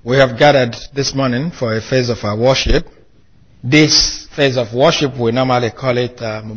We have gathered this morning for a phase of our worship. This phase of worship, we normally call it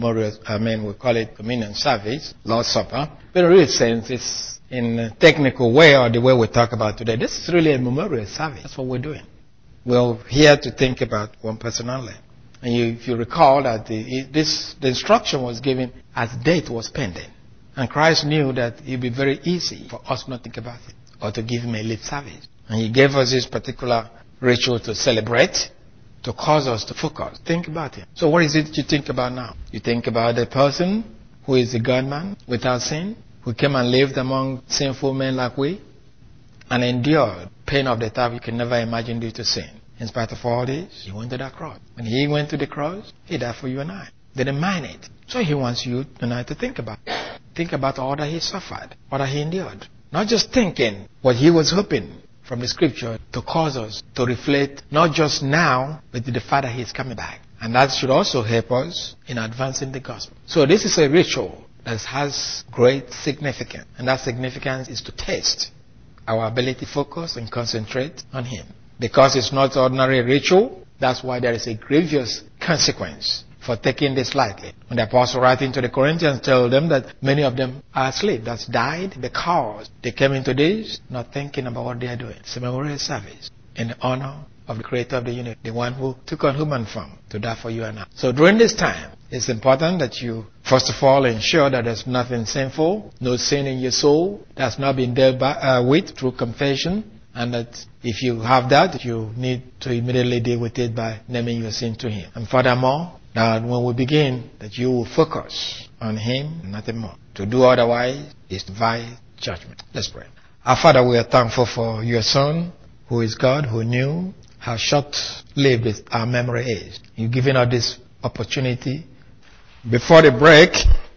we call it communion service, Lord's Supper. But in real sense, it's in a technical way or the way we talk about today. This is really a memorial service. That's what we're doing. We're here to think about one person only. And if you recall that the instruction was given as death was pending. And Christ knew that it would be very easy for us not to think about it or to give him a lip service. And he gave us this particular ritual to celebrate, to cause us to focus. Think about him. So what is it you think about now? You think about the person who is a God-man without sin, who came and lived among sinful men like we, and endured pain of the type you can never imagine due to sin. In spite of all this, he went to that cross. When he went to the cross, he died for you and I. Didn't mind it. So he wants you tonight to think about it. Think about all that he suffered, all that he endured. Not just thinking what he was hoping from the scripture to cause us to reflect not just now, but the fact that he is coming back. And that should also help us in advancing the gospel. So this is a ritual that has great significance. And that significance is to test our ability to focus and concentrate on him. Because it's not ordinary ritual, that's why there is a grievous consequence for taking this lightly. When the apostle writing to the Corinthians told them that many of them are asleep, that's died because they came into this not thinking about what they are doing. It's a memorial service in the honor of the creator of the universe, the one who took on human form to die for you and I. So during this time, it's important that you, first of all, ensure that there's nothing sinful, no sin in your soul that's not been dealt with through confession. And that if you have that, you need to immediately deal with it by naming your sin to him. And furthermore, that when we begin, that you will focus on him and nothing more. To do otherwise is to divide judgment. Let's pray. Our Father, we are thankful for your Son, who is God, who knew how short-lived our memory is. You've given us this opportunity. Before the break,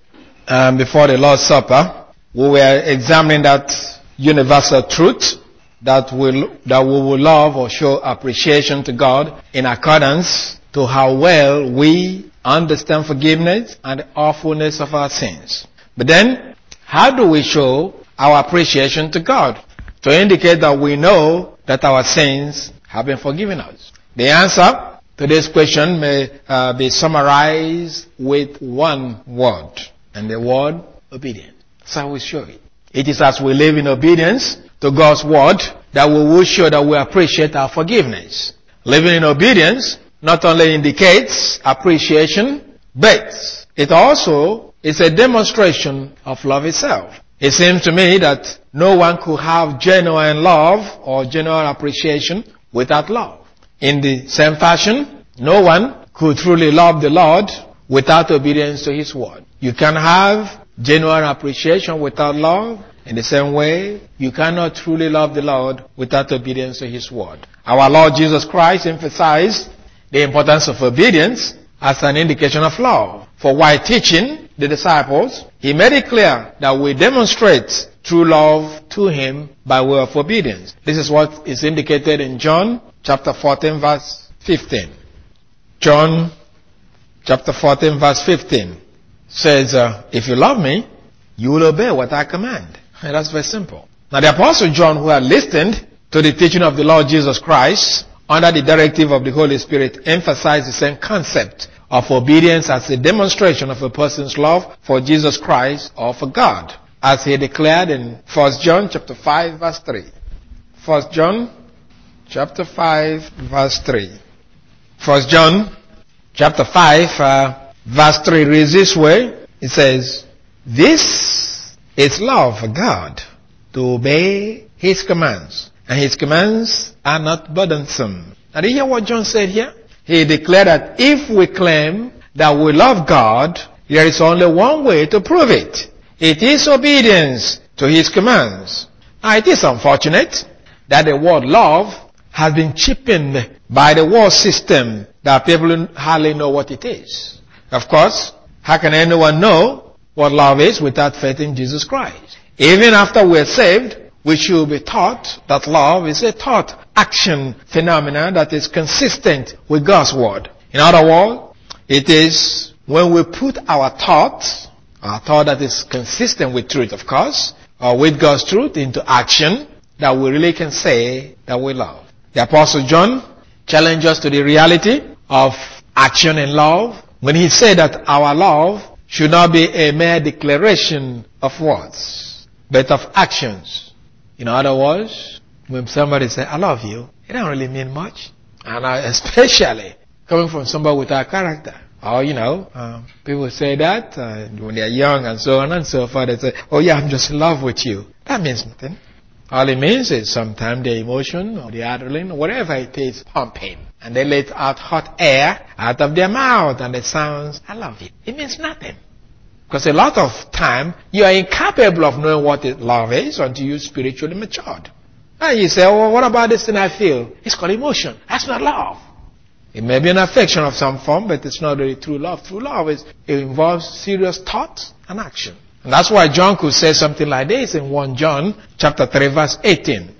before the Lord's Supper, we were examining that universal truth that we will love or show appreciation to God in accordance to how well we understand forgiveness and the awfulness of our sins. But then, how do we show our appreciation to God to indicate that we know that our sins have been forgiven us? The answer to this question may be summarized with one word, and the word obedience. That's how we show it. It is as we live in obedience to God's word that we will show that we appreciate our forgiveness. Living in obedience not only indicates appreciation, but it also is a demonstration of love itself. It seems to me that no one could have genuine love or genuine appreciation without love. In the same fashion, no one could truly love the Lord without obedience to his word. You can have genuine appreciation without love. In the same way, you cannot truly love the Lord without obedience to his word. Our Lord Jesus Christ emphasized the importance of obedience as an indication of love. For while teaching the disciples, he made it clear that we demonstrate true love to him by way of obedience. This is what is indicated in John chapter 14 verse 15. John chapter 14 verse 15 says, if you love me, you will obey what I command. And that's very simple. Now the Apostle John, who had listened to the teaching of the Lord Jesus Christ under the directive of the Holy Spirit, emphasized the same concept of obedience as a demonstration of a person's love for Jesus Christ or for God, as he declared in 1 John chapter 5 verse 3. 1 John chapter 5 verse 3. 1 John chapter 5 verse 3 reads this way. It says, this is love for God, to obey his commands. And his commands are not burdensome. Now, do you hear what John said here? He declared that if we claim that we love God, there is only one way to prove it. It is obedience to his commands. Now, it is unfortunate that the word love has been cheapened by the world system that people hardly know what it is. Of course, how can anyone know what love is without faith in Jesus Christ? Even after we're saved, we should be taught that love is a thought action phenomenon that is consistent with God's word. In other words, it is when we put our thought that is consistent with truth, of course, or with God's truth into action, that we really can say that we love. The Apostle John challenged us to the reality of action and love when he said that our love should not be a mere declaration of words, but of actions. In other words, when somebody says, I love you, it don't really mean much. And especially coming from somebody with our character. Or, people say that when they're young and so on and so forth. They say, oh yeah, I'm just in love with you. That means nothing. All it means is sometimes the emotion or the adrenaline, whatever it is, pumping. And they let out hot air out of their mouth and it sounds, I love you. It means nothing. Because a lot of time, you are incapable of knowing what love is until you spiritually matured. And you say, oh, what about this thing I feel? It's called emotion. That's not love. It may be an affection of some form, but it's not really true love. True love it involves serious thought and action. And that's why John could say something like this in 1 John chapter 3 verse 18.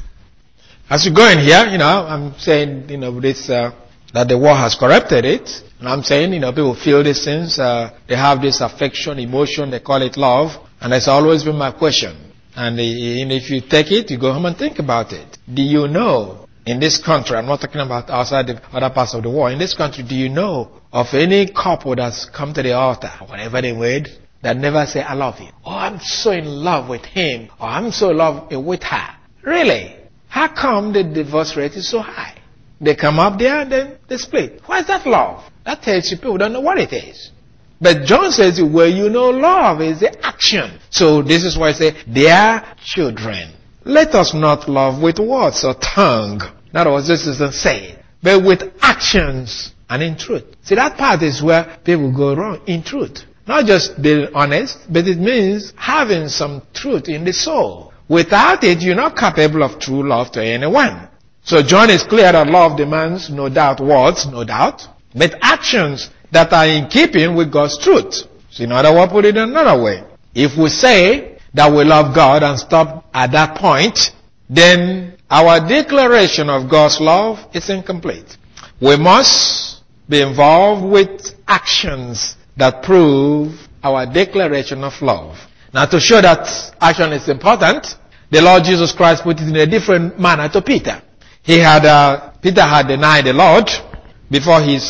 As you go in here, I'm saying, this, that the war has corrupted it. And I'm saying, people feel these things, they have this affection, emotion, they call it love. And that's always been my question. And if you take it, you go home and think about it. Do you know, in this country, I'm not talking about outside the other parts of the world, in this country, do you know of any couple that's come to the altar, whatever they word, that never say, I love you? Oh, I'm so in love with him, or I'm so in love with her. Really? How come the divorce rate is so high? They come up there and then they split. Why is that love? That tells you people don't know what it is. But John says, well, love is the action. So this is why I say, dear children, let us not love with words or tongue. In other words, this isn't saying, but with actions and in truth. See, that part is where people go wrong, in truth. Not just being honest, but it means having some truth in the soul. Without it, you're not capable of true love to anyone. So John is clear that love demands, no doubt, words, no doubt, but actions that are in keeping with God's truth. So in other words, put it another way. If we say that we love God and stop at that point, then our declaration of God's love is incomplete. We must be involved with actions that prove our declaration of love. Now, to show that action is important, the Lord Jesus Christ put it in a different manner to Peter. Peter had denied the Lord before his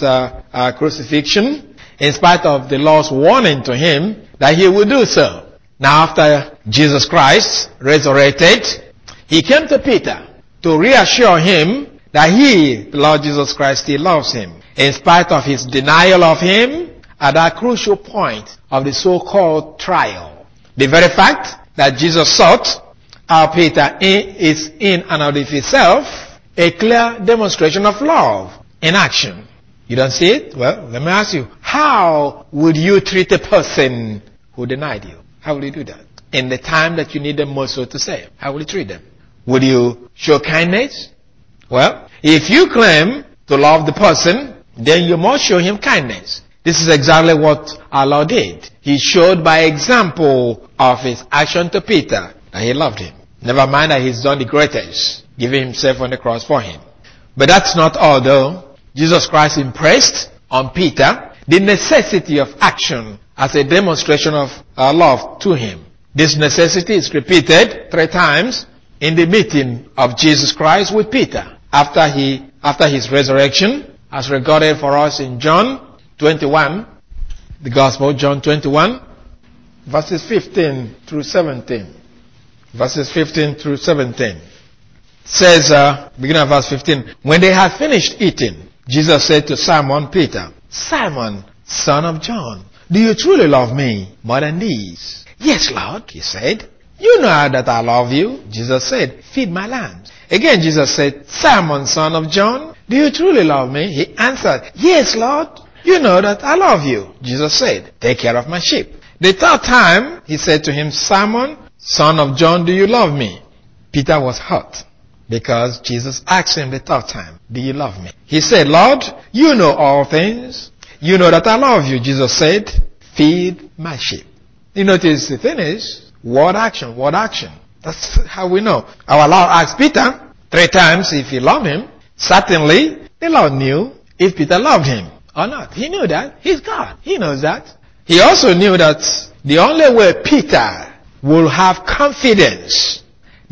crucifixion, in spite of the Lord's warning to him that he would do so. Now, after Jesus Christ resurrected, he came to Peter to reassure him that he, the Lord Jesus Christ, still loves him, in spite of his denial of him at that crucial point of the so-called trial. The very fact that Jesus sought our Peter is in and of itself a clear demonstration of love in action. You don't see it? Well, let me ask you, how would you treat a person who denied you? How will you do that? In the time that you need them most, so to say, how will you treat them? Would you show kindness? Well, if you claim to love the person, then you must show him kindness. This is exactly what our Lord did. He showed by example of his action to Peter that he loved him. Never mind that he's done the greatest, giving himself on the cross for him. But that's not all though. Jesus Christ impressed on Peter the necessity of action as a demonstration of our love to him. This necessity is repeated 3 times in the meeting of Jesus Christ with Peter after his resurrection, as recorded for us in John 21, the Gospel of John 21, verses 15 through 17. Verses 15 through 17. It says, beginning of verse 15, when they had finished eating, Jesus said to Simon Peter, Simon, son of John, do you truly love me more than these? Yes, Lord, he said. You know that I love you. Jesus said, feed my lambs. Again, Jesus said, Simon, son of John, do you truly love me? He answered, yes, Lord, you know that I love you. Jesus said, take care of my sheep. The 3rd time, he said to him, Simon, son of John, do you love me? Peter was hurt because Jesus asked him the 3rd time, do you love me? He said, Lord, you know all things. You know that I love you. Jesus said, feed my sheep. You notice the thing is, word action, word action. That's how we know. Our Lord asked Peter 3 times if he loved him. Certainly, the Lord knew if Peter loved him or not. He knew that. He's God. He knows that. He also knew that the only way Peter will have confidence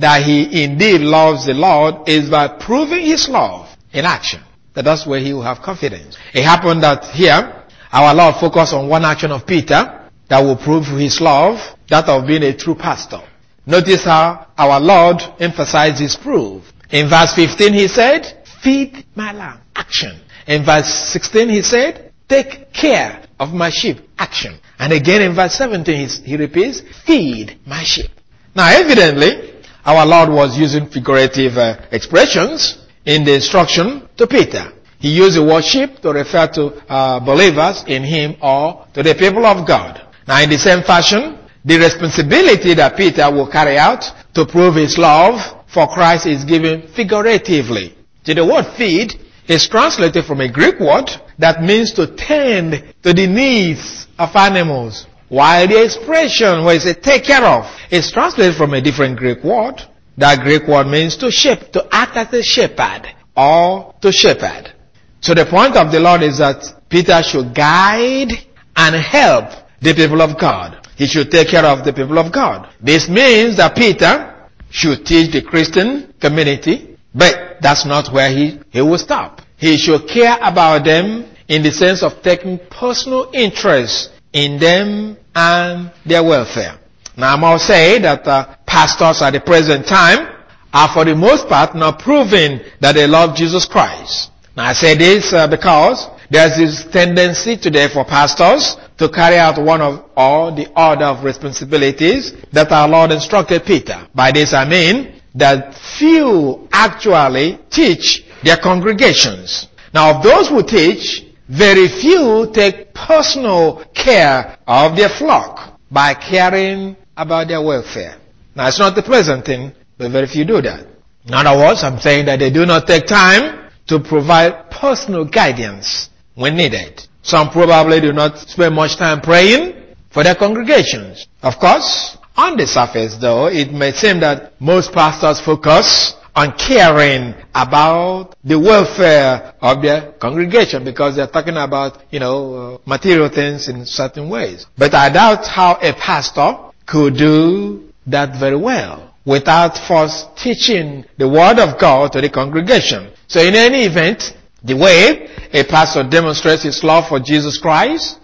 that he indeed loves the Lord is by proving his love in action. That's where he will have confidence. It happened that here, our Lord focused on one action of Peter that will prove his love, that of being a true pastor. Notice how our Lord emphasized his proof. In verse 15 he said, feed my lamb. Action. In verse 16 he said, take care of my sheep. Action. And again in verse 17 he repeats, feed my sheep. Now evidently, our Lord was using figurative expressions in the instruction to Peter. He used the word sheep to refer to believers in him or to the people of God. Now in the same fashion, the responsibility that Peter will carry out to prove his love for Christ is given figuratively. So the word feed is translated from a Greek word that means to tend to the needs of animals, while the expression where it says take care of is translated from a different Greek word. That Greek word means to shepherd, to act as a shepherd or to shepherd. So the point of the Lord is that Peter should guide and help the people of God. He should take care of the people of God. This means that Peter should teach the Christian community, but that's not where he will stop. He should care about them in the sense of taking personal interest in them and their welfare. Now I must say that pastors at the present time are for the most part not proving that they love Jesus Christ. Now I say this because there's this tendency today for pastors to carry out one of all the order of responsibilities that our Lord instructed Peter. By this I mean that few actually teach their congregations. Now of those who teach, very few take personal care of their flock by caring about their welfare. Now it's not the pleasant thing, but very few do that. In other words, I'm saying that they do not take time to provide personal guidance when needed. Some probably do not spend much time praying for their congregations. Of course, on the surface though, it may seem that most pastors focus on caring about the welfare of their congregation because they're talking about, material things in certain ways. But I doubt how a pastor could do that very well without first teaching the Word of God to the congregation. So in any event, the way a pastor demonstrates his love for Jesus Christ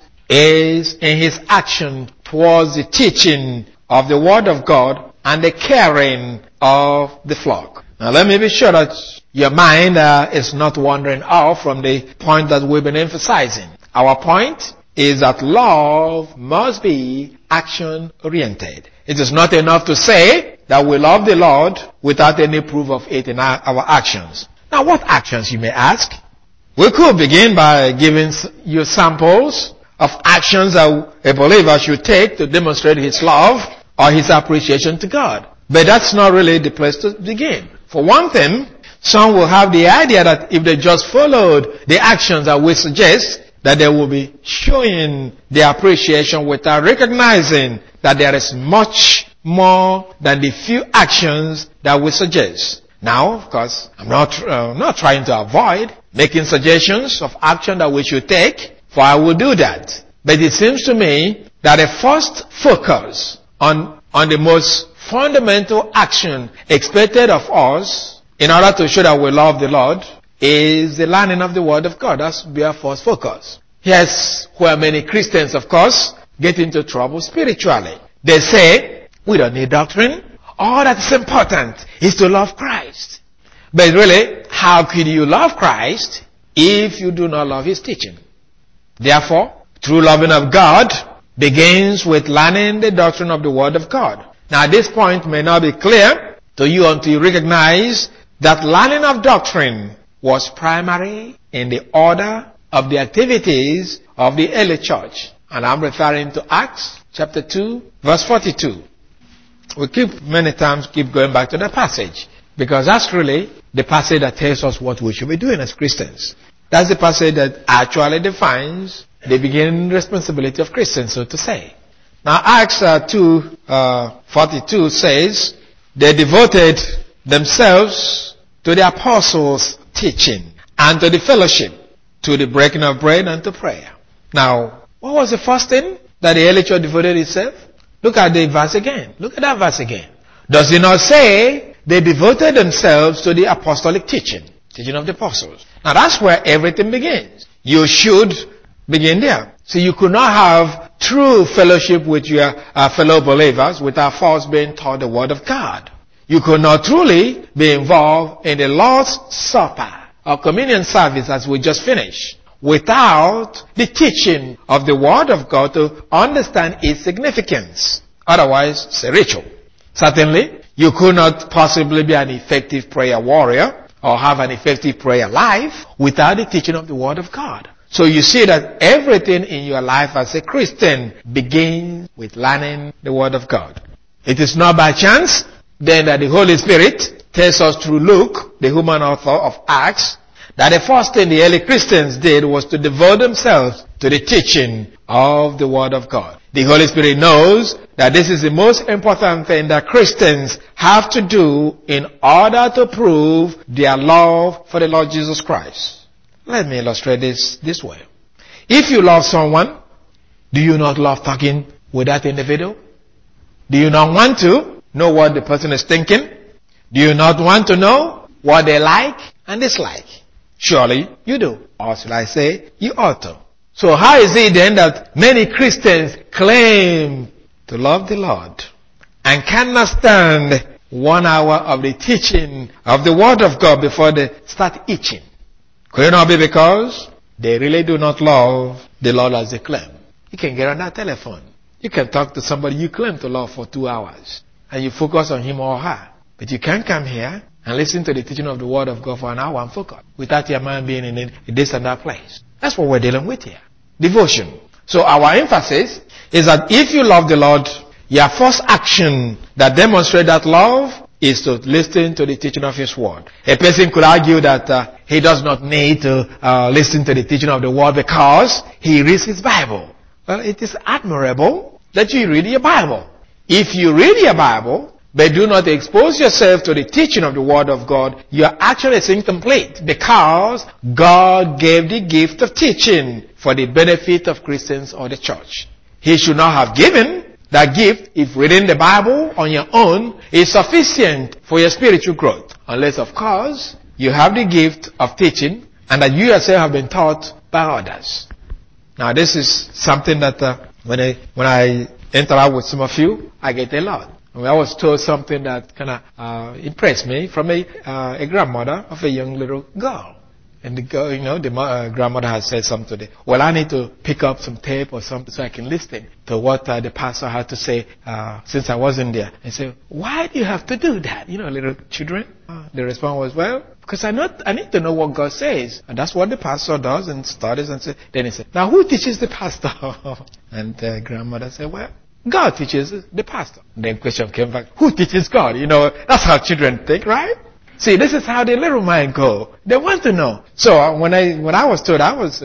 is in his action towards the teaching of the Word of God and the caring of the flock. Now let me be sure that your mind is not wandering off from the point that we've been emphasizing. Our point is that love must be action-oriented. It is not enough to say that we love the Lord without any proof of it in our actions. Now what actions, you may ask? We could begin by giving you samples of actions that a believer should take to demonstrate his love or his appreciation to God. But that's not really the place to begin. For one thing, some will have the idea that if they just followed the actions that we suggest, that they will be showing their appreciation without recognizing that there is much more than the few actions that we suggest. Now, of course, I'm not trying to avoid making suggestions of action that we should take, for I will do that. But it seems to me that a first focus on the most fundamental action expected of us in order to show that we love the Lord is the learning of the Word of God. That's be our first focus. Here's where many Christians, of course, get into trouble spiritually. They say, we don't need doctrine. All that's important is to love Christ. But really, how could you love Christ if you do not love His teaching? Therefore, true loving of God begins with learning the doctrine of the Word of God. Now, this point may not be clear to you until you recognize that learning of doctrine was primary in the order of the activities of the early church. And I'm referring to Acts chapter 2, verse 42. We many times keep going back to the passage because that's really the passage that tells us what we should be doing as Christians. That's the passage that actually defines the beginning responsibility of Christians, so to say. Now Acts 2:42 says, they devoted themselves to the apostles' teaching and to the fellowship, to the breaking of bread and to prayer. Now, what was the first thing that the early church devoted itself? Look at the verse again. Look at that verse again. Does it not say they devoted themselves to the apostolic teaching of the apostles? Now that's where everything begins. You should begin there. So you could not have true fellowship with your fellow believers without first being taught the Word of God. You could not truly be involved in the Lord's Supper or communion service as we just finished without the teaching of the Word of God to understand its significance. Otherwise, it's a ritual. Certainly, you could not possibly be an effective prayer warrior or have an effective prayer life without the teaching of the Word of God. So you see that everything in your life as a Christian begins with learning the Word of God. It is not by chance then that the Holy Spirit tells us through Luke, the human author of Acts, that the first thing the early Christians did was to devote themselves to the teaching of the Word of God. The Holy Spirit knows that this is the most important thing that Christians have to do in order to prove their love for the Lord Jesus Christ. Let me illustrate this way. If you love someone, do you not love talking with that individual? Do you not want to know what the person is thinking? Do you not want to know what they like and dislike? Surely you do. Or should I say, you ought to. So how is it then that many Christians claim to love the Lord and cannot stand 1 hour of the teaching of the Word of God before they start itching? Could it not be because they really do not love the Lord as they claim? You can get on that telephone. You can talk to somebody you claim to love for 2 hours and you focus on him or her. But you can't come here and listen to the teaching of the Word of God for an hour and focus without your mind being in this and that place. That's what we're dealing with here. Devotion. So our emphasis is that if you love the Lord, your first action that demonstrates that love is to listen to the teaching of His Word. A person could argue that he does not need to listen to the teaching of the Word because he reads his Bible. Well, it is admirable that you read your Bible. If you read your Bible, but do not expose yourself to the teaching of the Word of God, you are actually incomplete because God gave the gift of teaching for the benefit of Christians or the church. He should not have given that gift if reading the Bible on your own is sufficient for your spiritual growth. Unless, of course, you have the gift of teaching and that you yourself have been taught by others. Now, this is something that when I interact with some of you, I get a lot. I was told something that kind of impressed me from a grandmother of a young little girl. And the girl, the grandmother has said something today. Well, I need to pick up some tape or something so I can listen to what the pastor had to say since I wasn't there. I said, why do you have to do that? Little children. The response was, well, because I need to know what God says. And that's what the pastor does and studies and says. Then he said, now who teaches the pastor? And the grandmother said, well, God teaches the pastor. And then question came back, who teaches God? That's how children think, right? See, this is how the little mind go. They want to know. So when I was told,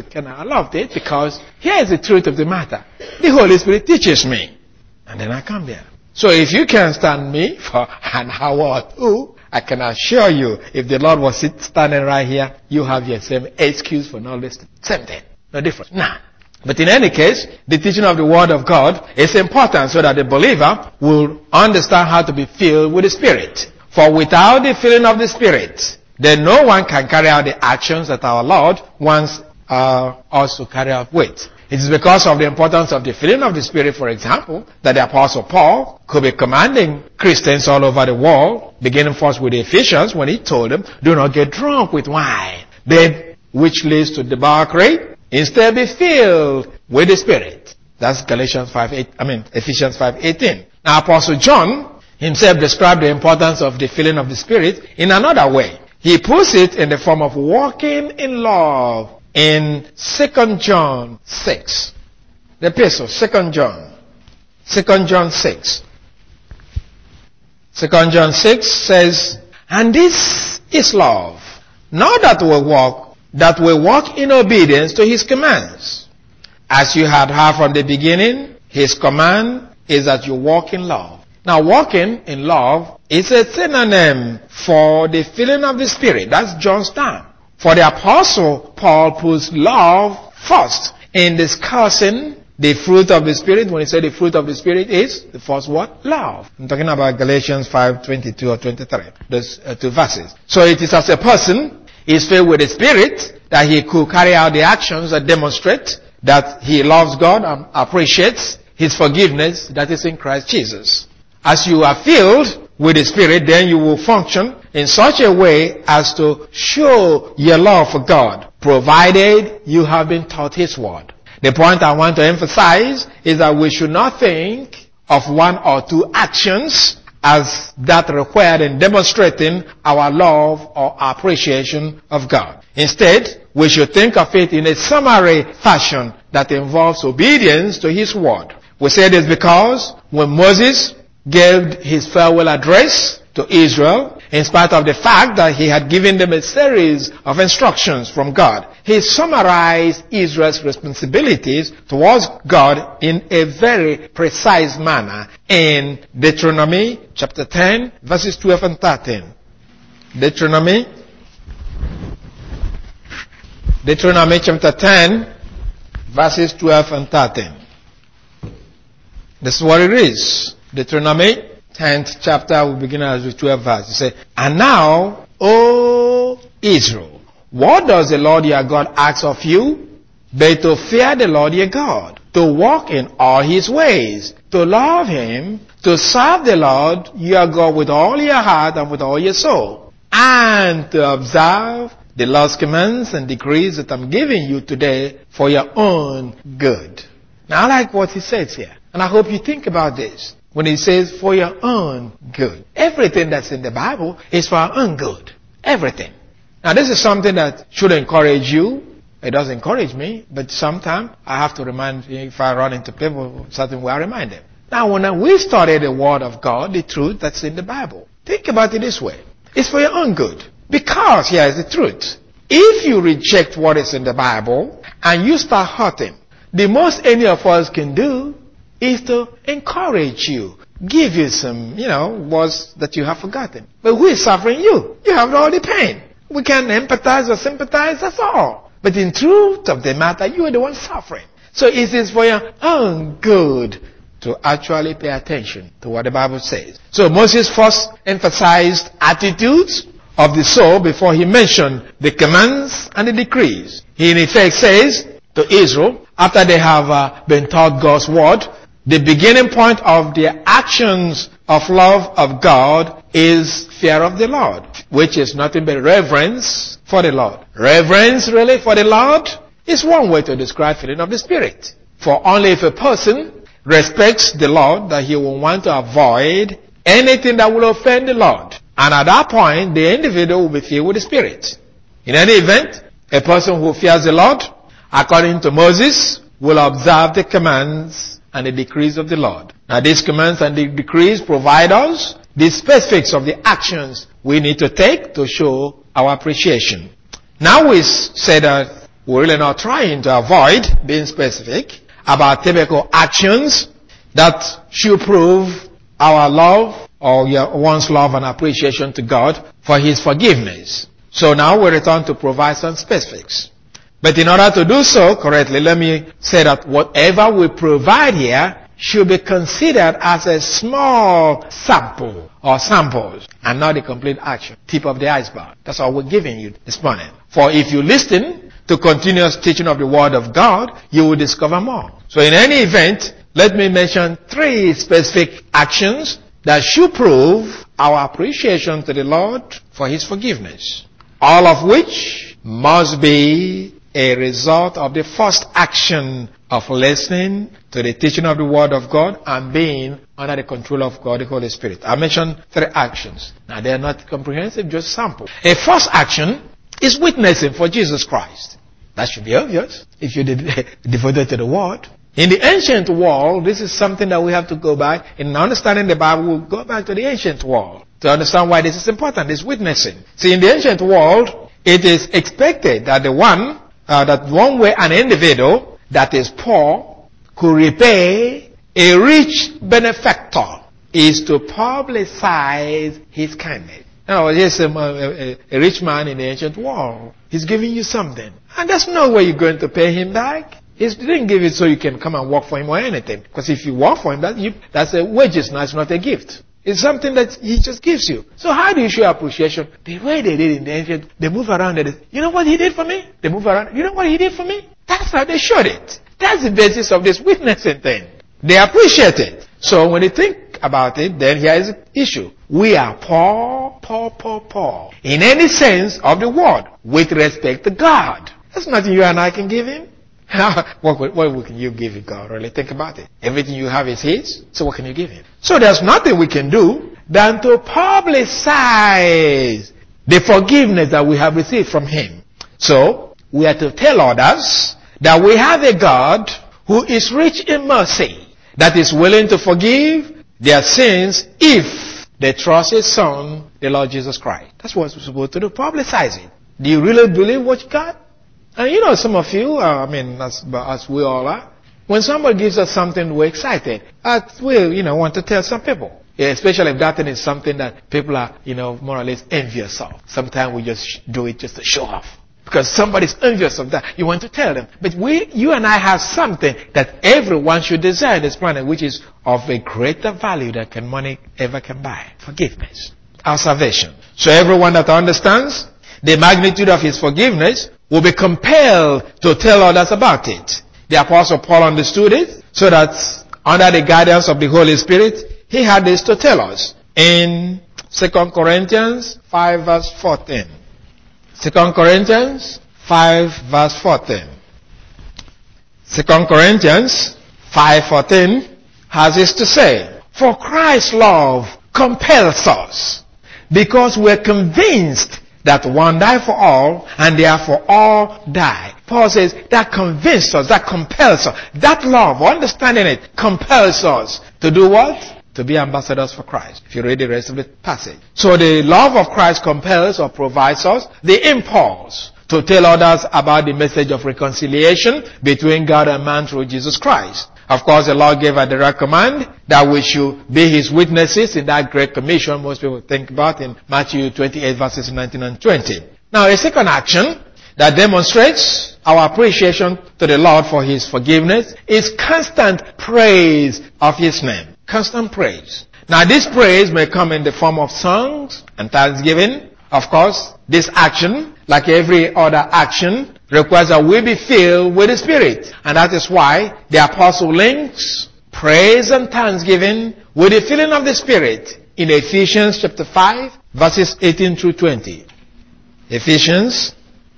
I loved it because here is the truth of the matter. The Holy Spirit teaches me. And then I come here. So if you can stand me for an hour or two, I can assure you, if the Lord was standing right here, you have your same excuse for not listening. Same thing. No difference. Nah. But in any case, the teaching of the Word of God is important so that the believer will understand how to be filled with the Spirit. For without the filling of the Spirit, then no one can carry out the actions that our Lord wants us to carry out with. It is because of the importance of the filling of the Spirit, for example, that the Apostle Paul could be commanding Christians all over the world, beginning first with the Ephesians, when he told them, do not get drunk with wine, which leads to debauchery. Instead, be filled with the Spirit. That's Ephesians 5:18. Now, Apostle John himself described the importance of the filling of the Spirit in another way. He puts it in the form of walking in love in 2 John 6. The epistle, 2 John 6. 2 John 6 says, and this is love, not that we walk in obedience to His commands. As you had heard from the beginning, His command is that you walk in love. Now, walking in love is a synonym for the filling of the Spirit. That's John's term. For the Apostle Paul puts love first in discussing The fruit of the Spirit, when he said the fruit of the Spirit is, the first word, love. I'm talking about Galatians 5:22 or 23. Those two verses. So it is as a person is filled with the Spirit that he could carry out the actions that demonstrate that he loves God and appreciates his forgiveness that is in Christ Jesus. As you are filled with the Spirit, then you will function in such a way as to show your love for God, provided you have been taught His Word. The point I want to emphasize is that we should not think of one or two actions as that required in demonstrating our love or appreciation of God. Instead, we should think of it in a summary fashion that involves obedience to His Word. We say this because when Moses gave his farewell address to Israel, in spite of the fact that he had given them a series of instructions from God, he summarized Israel's responsibilities towards God in a very precise manner in Deuteronomy chapter 10, verses 12 and 13. Deuteronomy chapter 10, verses 12 and 13. This is what it is. Deuteronomy 10th chapter, we begin at the 12th verse. It says, "And now, O Israel, what does the Lord your God ask of you? But to fear the Lord your God, to walk in all His ways, to love Him, to serve the Lord your God with all your heart and with all your soul, and to observe the Lord's commands and decrees that I'm giving you today for your own good." Now I like what he says here. And I hope you think about this. When he says for your own good. Everything that's in the Bible is for our own good. Everything. Now this is something that should encourage you. It does encourage me, but sometimes I have to remind you, if I run into people certain way, I remind them. Now when we study the Word of God, the truth that's in the Bible, think about it this way. It's for your own good. Because here is the truth. If you reject what is in the Bible and you start hurting, the most any of us can do is to encourage you, give you some, words that you have forgotten. But who is suffering? You. You have all the pain. We can empathize or sympathize, that's all. But in truth of the matter, you are the one suffering. So it is for your own good to actually pay attention to what the Bible says. So Moses first emphasized attitudes of the soul before he mentioned the commands and the decrees. He in effect says to Israel, after they have been taught God's word, the beginning point of their actions of love of God is fear of the Lord, which is nothing but reverence for the Lord. Reverence really for the Lord is one way to describe feeling of the Spirit. For only if a person respects the Lord that he will want to avoid anything that will offend the Lord. And at that point, the individual will be filled with the Spirit. In any event, a person who fears the Lord, according to Moses, will observe the commands and the decrees of the Lord. Now these commands and the decrees provide us the specifics of the actions we need to take to show our appreciation. Now we say that we're really not trying to avoid being specific about typical actions that should prove our love or one's love and appreciation to God for His forgiveness. So now we return to provide some specifics. But in order to do so correctly, let me say that whatever we provide here should be considered as a small sample or samples and not the complete action, tip of the iceberg. That's all we're giving you this morning. For if you listen to continuous teaching of the Word of God, you will discover more. So in any event, let me mention 3 specific actions that should prove our appreciation to the Lord for His forgiveness. All of which must be a result of the first action of listening to the teaching of the Word of God and being under the control of God, the Holy Spirit. I mentioned 3 actions. Now they are not comprehensive, just sample. A first action is witnessing for Jesus Christ. That should be obvious if you're devoted to the Word. In the ancient world, this is something that we have to go back. In understanding the Bible, we'll go back to the ancient world to understand why this is important, this witnessing. See, in the ancient world, it is expected that that one way an individual that is poor could repay a rich benefactor is to publicize his kindness. Now, here's a rich man in the ancient world. He's giving you something. And there's no way you're going to pay him back. He didn't give it so you can come and work for him or anything. Because if you work for him, that's a wages, that's not a gift. It's something that he just gives you. So how do you show appreciation? The way they did in the ancient, they move around and you know what he did for me? They move around. You know what he did for me? That's how they showed it. That's the basis of this witnessing thing. They appreciate it. So when they think about it, then here is the issue. We are poor in any sense of the word with respect to God. There's nothing you and I can give him. What can you give God? Really think about it. Everything you have is his. So what can you give him? So there's nothing we can do than to publicize the forgiveness that we have received from him. So we are to tell others that we have a God who is rich in mercy, that is willing to forgive their sins if they trust his son, the Lord Jesus Christ. That's what we're supposed to do. Publicize it. Do you really believe what you got? And you know, some of you, as we all are, when somebody gives us something, we're excited. We, want to tell some people. Yeah, especially if that thing is something that people are, more or less envious of. Sometimes we just do it just to show off. Because somebody's envious of that. You want to tell them. But you and I have something that everyone should desire on this planet, which is of a greater value than money ever can buy. Forgiveness. Our salvation. So everyone that understands the magnitude of his forgiveness will be compelled to tell others about it. The Apostle Paul understood it, so that under the guidance of the Holy Spirit, he had this to tell us in 2 Corinthians 5 verse 14. 2 Corinthians 5 verse 14. 2 Corinthians 5:14 has this to say, "For Christ's love compels us, because we're convinced that one died for all, and therefore all die." Paul says that convinced us, that compels us. That love, understanding it, compels us to do what? To be ambassadors for Christ. If you read the rest of the passage. So the love of Christ compels or provides us the impulse to tell others about the message of reconciliation between God and man through Jesus Christ. Of course, the Lord gave a direct command that we should be his witnesses in that great commission most people think about in Matthew 28 verses 19 and 20. Now, a second action that demonstrates our appreciation to the Lord for his forgiveness is constant praise of his name. Constant praise. Now, this praise may come in the form of songs and thanksgiving. Of course, this action, like every other action, requires that we be filled with the Spirit. And that is why the apostle links praise and thanksgiving with the filling of the Spirit in Ephesians chapter 5 verses 18 through 20. Ephesians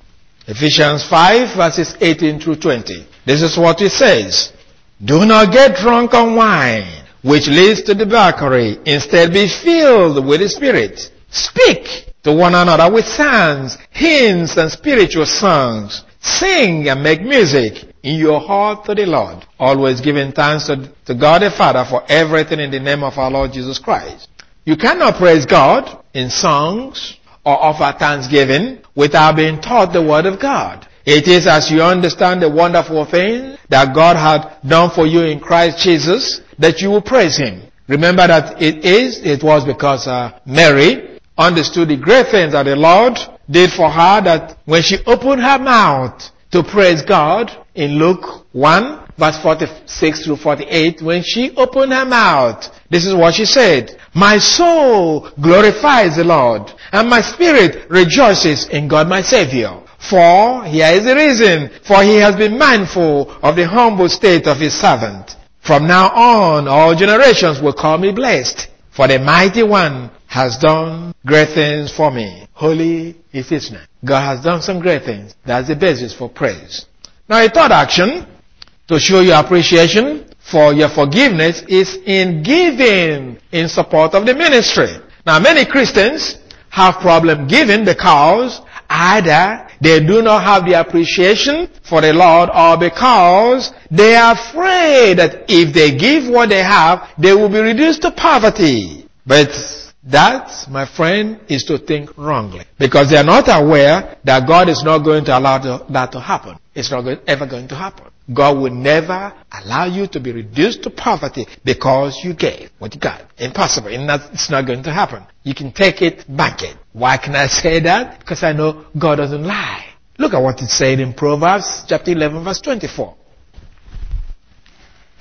5 verses 18 through 20. This is what it says. "Do not get drunk on wine, which leads to debauchery. Instead be filled with the Spirit. Speak to one another with psalms, hymns, and spiritual songs. Sing and make music in your heart to the Lord, always giving thanks to God the Father for everything in the name of our Lord Jesus Christ." You cannot praise God in songs or offer thanksgiving without being taught the Word of God. It is as you understand the wonderful thing that God had done for you in Christ Jesus that you will praise him. Remember that it was because Mary understood the great things that the Lord did for her, that when she opened her mouth to praise God in Luke 1 verse 46 through 48, when she opened her mouth, this is what she said: "My soul glorifies the Lord, and my spirit rejoices in God my Savior. For," here is the reason, "for he has been mindful of the humble state of his servant. From now on, all generations will call me blessed, for the mighty one has done great things for me." Holy is his name. God has done some great things. That's the basis for praise. Now, a third action to show your appreciation for your forgiveness is in giving in support of the ministry. Now, many Christians have problem giving because either they do not have the appreciation for the Lord, or because they are afraid that if they give what they have, they will be reduced to poverty. But that, my friend, is to think wrongly. Because they are not aware that God is not going to allow that to happen. It's not ever going to happen. God will never allow you to be reduced to poverty because you gave what you got. Impossible. It's not going to happen. You can take it, bank it. Why can I say that? Because I know God doesn't lie. Look at what it said in Proverbs chapter 11 verse 24.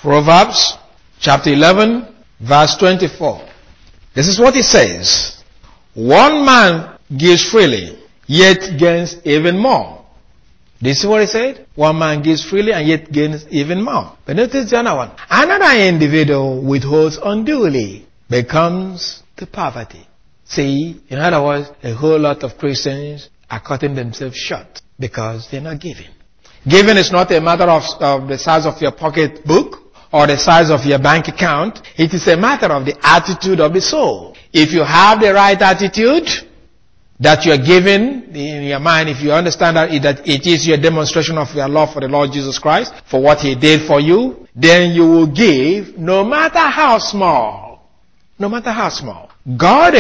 Proverbs chapter 11, verse 24. This is what it says. One man gives freely, yet gains even more. This is what it said. One man gives freely and yet gains even more. But notice the other one. Another individual withholds unduly, becomes to poverty. See, in other words, a whole lot of Christians are cutting themselves short because they're not giving. Giving is not a matter of the size of your pocketbook or the size of your bank account. It is a matter of the attitude of the soul. If you have the right attitude that you are giving in your mind, if you understand that it is your demonstration of your love for the Lord Jesus Christ, for what He did for you, then you will give no matter how small. No matter how small. God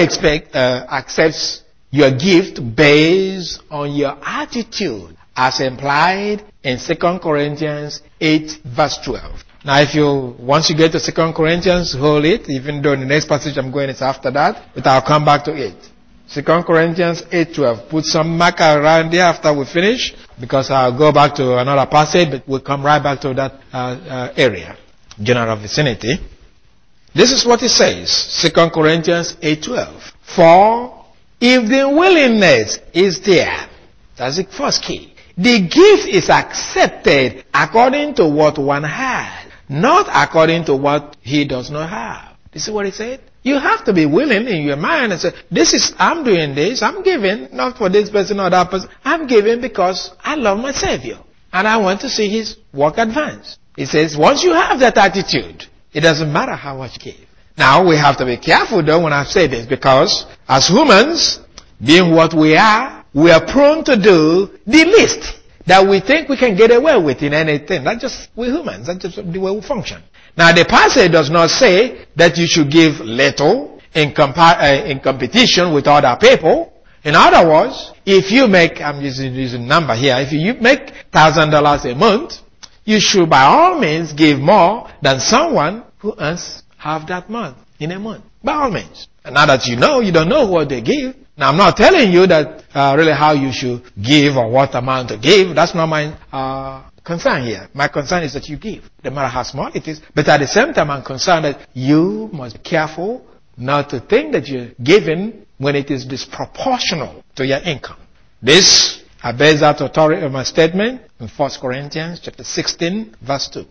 accepts your gift based on your attitude, as implied in 2 Corinthians 8 verse 12. Now once you get to 2 Corinthians, hold it, even though the next passage I'm going is after that, but I'll come back to it. 2 Corinthians 8:12. Put some marker around there after we finish, because I'll go back to another passage, but we'll come right back to that area, general vicinity. This is what it says, 2 Corinthians 8:12. For if the willingness is there, that's the first key. The gift is accepted according to what one has, not according to what he does not have. This is what it said. You have to be willing in your mind and say, I'm doing this, I'm giving, not for this person or that person. I'm giving because I love my Savior. And I want to see His work advance. It says, once you have that attitude, it doesn't matter how much you give. Now, we have to be careful though when I say this, because as humans, being what we are prone to do the least that we think we can get away with in anything. We're humans. That's just the way we function. Now, the passage does not say that you should give little in competition with other people. In other words, if you make, I'm using a number here, if you make $1,000 a month, you should by all means give more than someone who earns half that month in a month. By all means. And now that you don't know what they give. Now, I'm not telling you that really how you should give or what amount to give. That's not my concern here. My concern is that you give, no matter how small it is. But at the same time, I'm concerned that you must be careful not to think that you're giving when it is disproportional to your income. This, I base that authority of my statement in 1 Corinthians chapter 16, verse 2.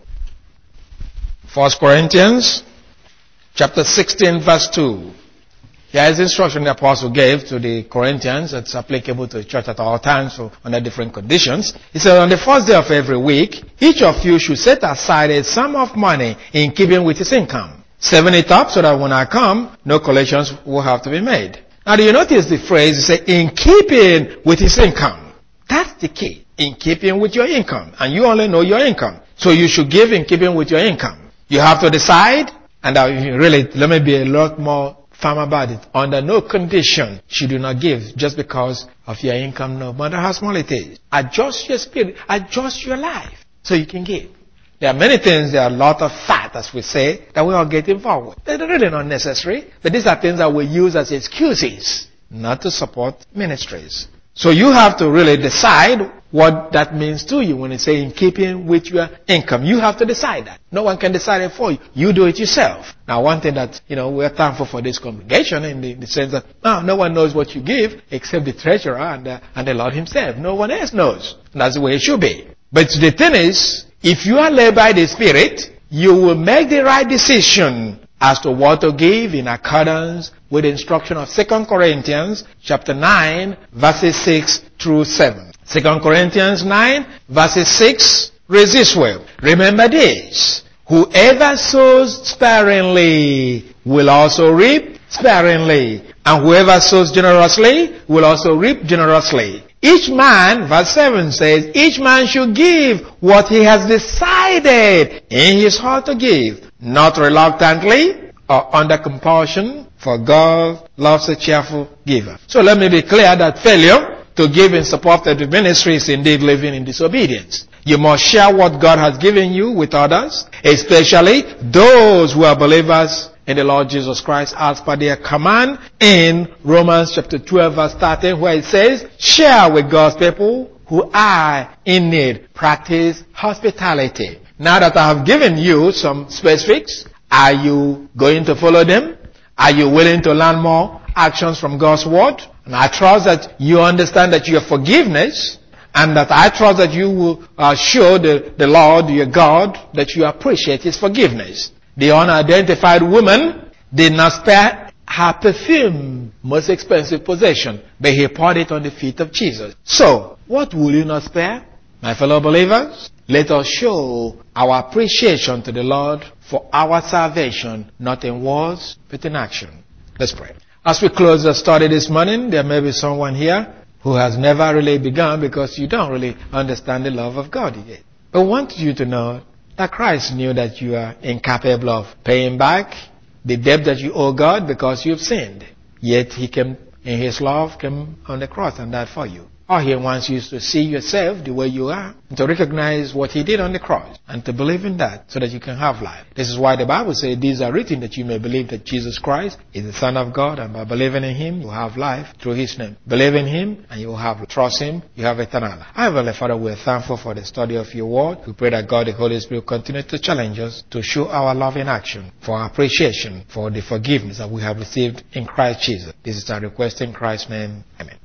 1 Corinthians chapter 16, verse 2. Here is the instruction the apostle gave to the Corinthians that's applicable to the church at all times under different conditions. He said, on the first day of every week, each of you should set aside a sum of money in keeping with his income. Saving it up so that when I come, no collections will have to be made. Now, do you notice the phrase, it says, in keeping with his income? That's the key. In keeping with your income. And you only know your income. So you should give in keeping with your income. You have to decide, and let me be a lot more firm about it. Under no condition should you not give just because of your income, no matter how small it is. Adjust your spirit, adjust your life so you can give. There are many things, there are a lot of fat, as we say, that we all get involved with. They're really not necessary, but these are things that we use as excuses not to support ministries. So you have to really decide what that means to you when it's saying keeping with your income. You have to decide that. No one can decide it for you. You do it yourself. Now, one thing that, we're thankful for this congregation in the sense that no one knows what you give except the treasurer and the Lord Himself. No one else knows. And that's the way it should be. But the thing is, if you are led by the Spirit, you will make the right decision as to what to give in accordance with the instruction of 2 Corinthians chapter 9, verses 6 through 7. 2 Corinthians 9, verses 6 reads this way. Remember this, whoever sows sparingly will also reap sparingly, and whoever sows generously will also reap generously. Each man, verse 7 says, each man should give what he has decided in his heart to give, not reluctantly or under compulsion, for God loves a cheerful giver. So let me be clear that failure to give in support of the ministry is indeed living in disobedience. You must share what God has given you with others, especially those who are believers in the Lord Jesus Christ, as per their command in Romans chapter 12 verse 13, where it says, share with God's people who are in need. Practice hospitality. Now that I have given you some specifics, are you going to follow them? Are you willing to learn more actions from God's word? And I trust that you understand that your forgiveness, and that I trust that you will show the Lord, your God, that you appreciate His forgiveness. The unidentified woman did not spare her perfume, most expensive possession, but He poured it on the feet of Jesus. So, what will you not spare? My fellow believers, let us show our appreciation to the Lord for our salvation, not in words, but in action. Let's pray. As we close the study this morning, there may be someone here who has never really begun because you don't really understand the love of God yet. But I want you to know that Christ knew that you are incapable of paying back the debt that you owe God because you've sinned. Yet He came in His love, came on the cross and died for you. All He wants you to see yourself the way you are, and to recognize what He did on the cross, and to believe in that so that you can have life. This is why the Bible says, these are written that you may believe that Jesus Christ is the Son of God, and by believing in Him, you have life through His name. Believe in Him, and you will have trust Him, you have eternal life. Heavenly Father, we are thankful for the study of your word. We pray that God, the Holy Spirit, continue to challenge us to show our love in action, for our appreciation, for the forgiveness that we have received in Christ Jesus. This is our request in Christ's name. Amen.